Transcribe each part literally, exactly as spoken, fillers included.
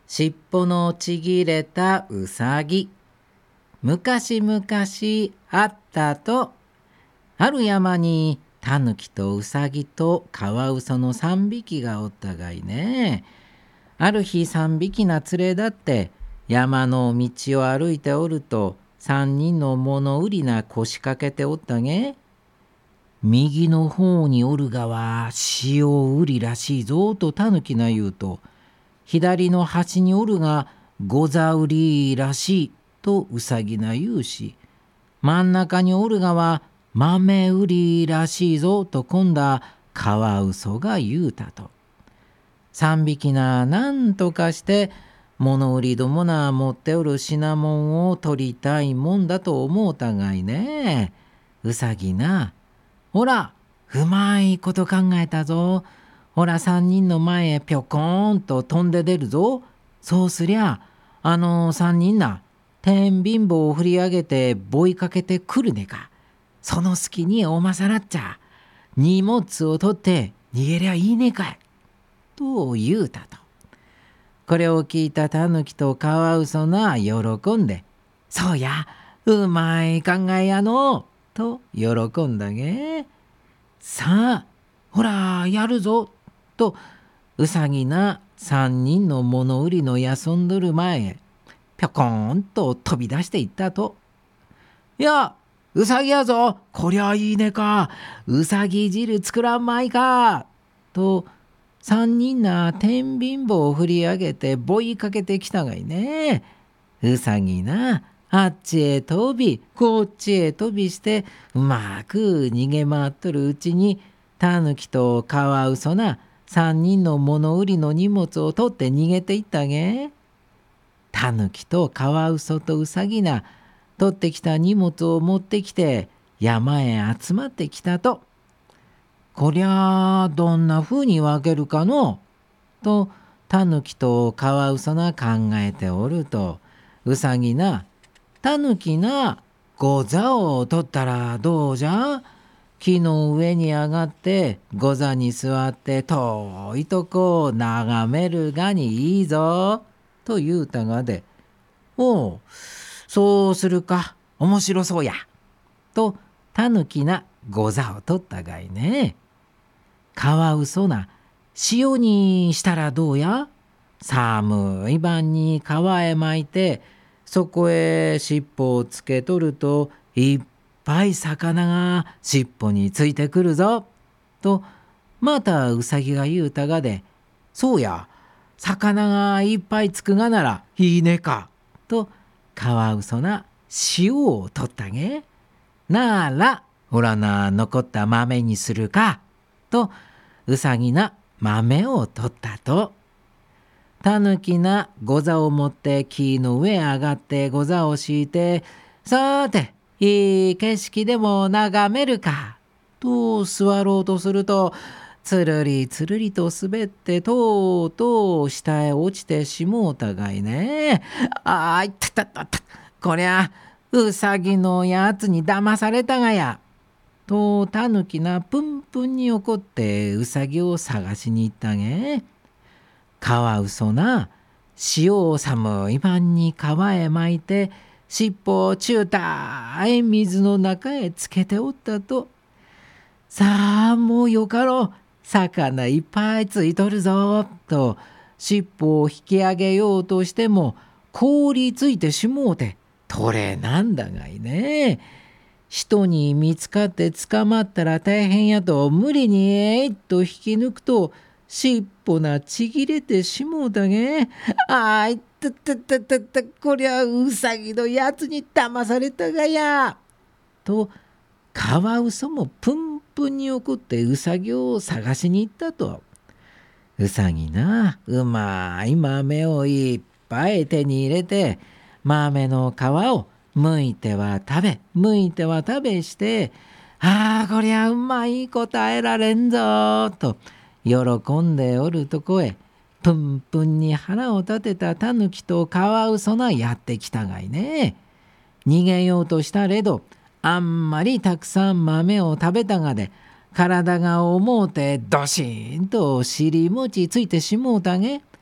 尻尾のちぎれたうさぎ。昔々あったと、ある山にタヌキとウサギとカワウソの三匹がおったがいね。ある日三匹な連れだって山の道を歩いておると、三人の物売りな腰掛けておったげ。右の方におるがは塩売りらしいぞとタヌキな言うと、左の端におるがござ売りらしいとウサギな言うし、真ん中におるがは豆売りらしいぞと今度はカワウソが言うたと。三匹ななんとかして物売りどもな持っておる品物を取りたいもんだと思うたがいね。うさぎな、ほらうまいこと考えたぞ。ほら三人の前へぴょこーんと飛んで出るぞ。そうすりゃあの三人な天秤棒を振り上げて追いかけてくるねか。その隙におまさらっちゃ荷物を取って逃げりゃいいねかいと言うたと。これを聞いたタヌキとカワウソな喜んで、そうやうまい考えやのと喜んだげ。さあほらやるぞとうさぎな三人の物売りの休んどる前へぴょこーんと飛び出していったと。いやうさぎやぞ、こりゃいいねか、うさぎ汁作らんまいかと三人な天秤棒を振り上げて追いかけてきたがいね。うさぎなあっちへ飛びこっちへ飛びしてうまく逃げ回っとるうちに、タヌキとカワウソな三人の物売りの荷物を取って逃げていったげ。タヌキとカワウソとウサギな取ってきた荷物を持ってきて山へ集まってきたと。こりゃあどんなふうに分けるかのとタヌキとカワウソな考えておると、ウサギな、タヌキなゴザを取ったらどうじゃ。木の上に上がってゴザに座って遠いとこを眺めるがにいいぞと言うたがで、おうそうするか、面白そうやとタヌキなゴザを取ったがいね。カワウソな、塩にしたらどうや。寒い晩に川へ巻いてそこへ尻尾をつけとるといっぱい魚が尻尾についてくるぞとまたウサギが言うたがで、そうや魚がいっぱいつくがならいいねかとカワウソな塩を取ったげ。なあらほらな残った豆にするかとウサギな豆を取ったと。タヌキなゴザを持って木の上へ上がってゴザを敷いて、さーていい景色でも眺めるかと座ろうとすると、つるりつるりと滑ってとうとう下へ落ちてしもうたがいね。あーいたたたた、こりゃうさぎのやつに騙されたがやとタヌキなプンプンに怒ってうさぎを探しに行ったげ。カワウソな塩を寒い晩に川へ巻いて尻尾を中たい水の中へつけておったと。さあもうよかろう、魚いっぱいついとるぞと尻尾を引き上げようとしても凍りついてしもうて取れなんだがいね。人に見つかって捕まったら大変やと無理にえいっと引き抜くと尻尾なちぎれてしもうたげ。あーいったったったったった、こりゃうさぎのやつに騙されたがやとカワウソもプンプンに怒ってうさぎを探しに行ったと。うさぎなうまい豆をいっぱい手に入れて豆の皮をむいては食べむいては食べして、ああこりゃうまい答えられんぞと喜んでおるとこへ、プンプンに腹を立てたタヌキとカワウソがやってきたがいね。逃げようとしたれどあんまりたくさん豆を食べたがで体が重うてドシーンと尻餅ついてしもうたげ。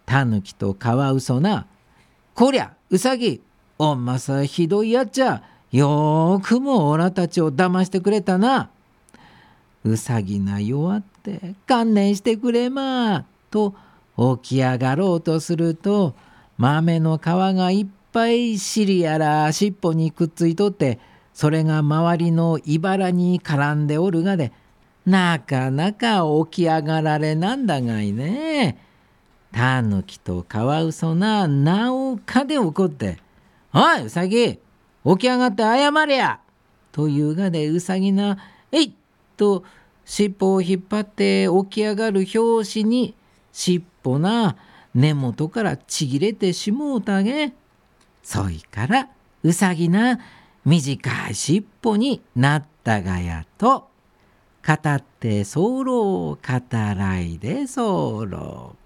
タヌキとカワウソな、こりゃウサギ、おんまさひどいやっちゃ、よーくもおらたちを騙してくれたな。うさぎな弱って観念してくれまと起き上がろうとすると、豆の皮がいっぱい尻やら尻尾にくっついとって、それが周りのいばらに絡んでおるがで、なかなか起き上がられなんだがいね。タヌキとカワウソななおかで怒って「おいウサギ、起き上がって謝れや!」というがで、ウサギな「えい!」と尻尾を引っ張って起き上がる拍子に、尻尾な根元からちぎれてしもうたげ。そいからウサギな短い尻尾になったがやと、語って候語らいで候。